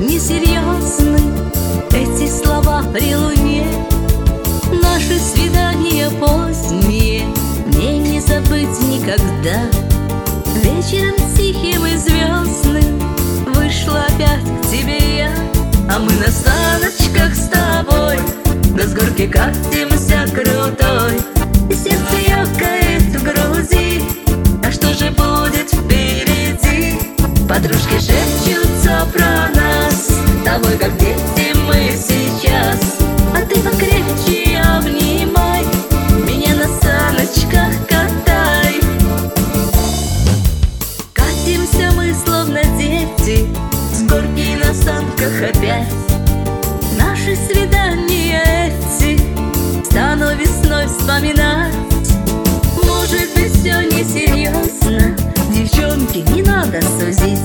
несерьезны эти слова при луне. Наши свидания поздние мне не забыть никогда. Вечером тихим и звездным вышла опять к тебе я. А мы на саночках с тобой, да с горки катимся крутой. И сердце ёкает в груди, а что же будет впереди? Подружки шепчутся про нас, с тобой как дети мы сейчас. А ты покрепче обнимай, меня на саночках катай. Катимся мы словно дети, с горки на санках опять. Наши свидания эти стану весной вспоминать. Может быть, все несерьезно, девчонки, не надо сузить.